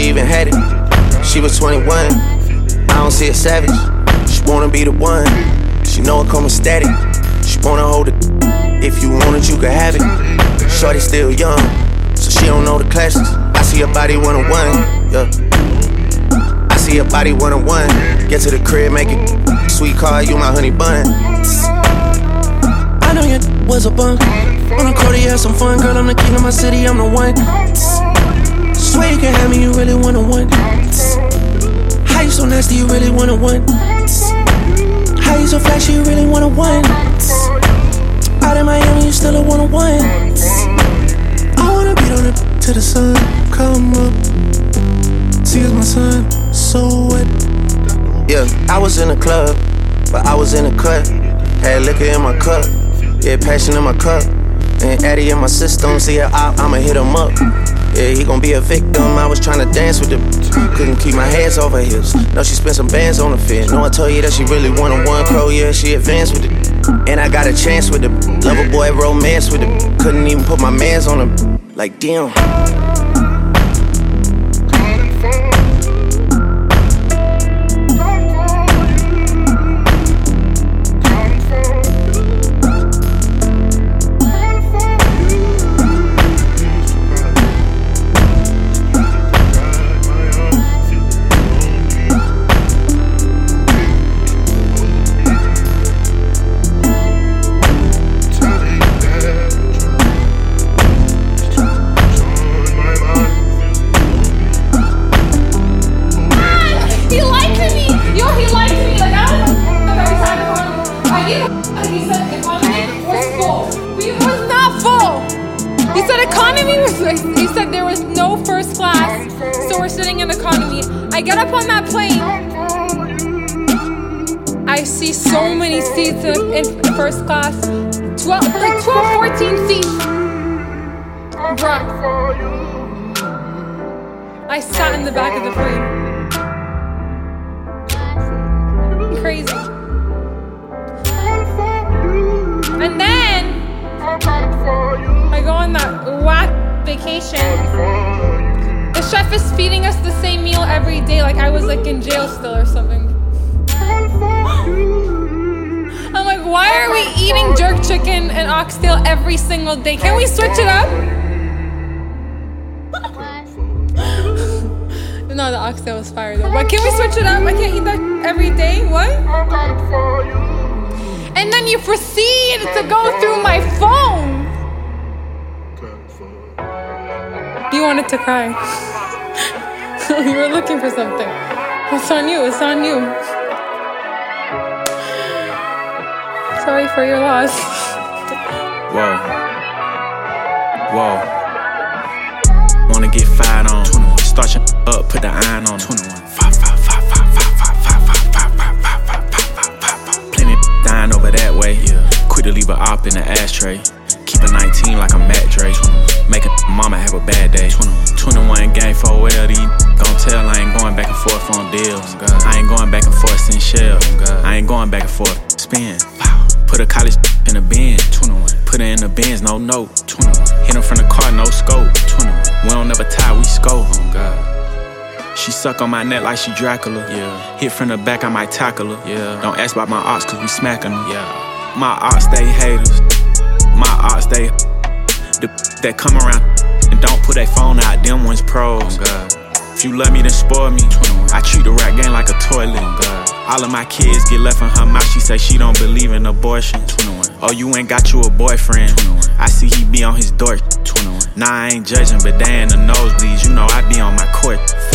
even had it. She was 21, I don't see a savage. She wanna be the one, she know it come with static. She wanna hold it, if you want it you can have it. Shorty still young, so she don't know the classics. I see her body one-on-one, yeah. I see her body one-on-one. Get to the crib, make it sweet car, you my honey bun. I know your was a bum. On the court, you have some fun, girl. I'm the king of my city, I'm the one. Swear you can have me, you really one-on-one. How you so nasty, you really one-on-one. How you so flashy, you really one-on-one. Out in Miami, you still a one-on-one. I wanna beat on it till the sun come up. See, it's my son, so what? Yeah, I was in the club, but I was in the cut. Had liquor in my cup, yeah, passion in my cup. And Addy in my system, see her out, I'ma hit him up. Yeah, he gon' be a victim, I was tryna dance with him. Couldn't keep my hands off her hips. No, she spent some bands on the fit. No, I told you that she really one-on-one crow, yeah, she advanced with it. And I got a chance with him. Lover boy romance with him. Couldn't even put my mans on him. Like, damn. He said there was no first class, so we're sitting in economy. I get up on that plane. I see so many seats in first class. 12, 14 seats. Drunk. I sat in the back of the plane. Crazy. And then I go on that whack vacation. The chef is feeding us the same meal every day, like I was like in jail still or something. I'm like, why are we eating jerk chicken and oxtail every single day? Can we switch it up? No, the oxtail was fire though. But can we switch it up? I can't eat that every day. What? And then you proceed to go through my phone. You wanted to cry. You were looking for something. It's on you. It's on you. Sorry for your loss. Whoa. Whoa. Wanna get fired on. 21. Start your up, put the iron on. 21. Plenty dying over that way. Quick to leave a op in the ashtray. Keep a 19 like a Matt Dre. Make a mama have a bad day. 21 gang for LD. Gon' tell I ain't going back and forth on deals. I ain't going back and forth in shell. I ain't going back and forth. Spin. Put a college in a bin. 21. Put her in the bins, no note. 21. Hit him from the car, no scope. 21. We don't never tie, we scope. Oh God. She suck on my neck like she Dracula. Yeah. Hit from the back, I might tackle her. Yeah. Don't ask about my ops, cause we smacking them. Yeah. My ops, they haters. My ops, they that come around and don't put their phone out, them ones pros. Oh God. If you love me, then spoil me. 21. I treat the rap game like a toilet. Oh God. All of my kids get left in her mouth. She say she don't believe in abortion. 21. Oh, you ain't got you a boyfriend. 21. I see he be on his dork. 21. Nah, I ain't judging, but they in the nosebleeds. You know I be on my court.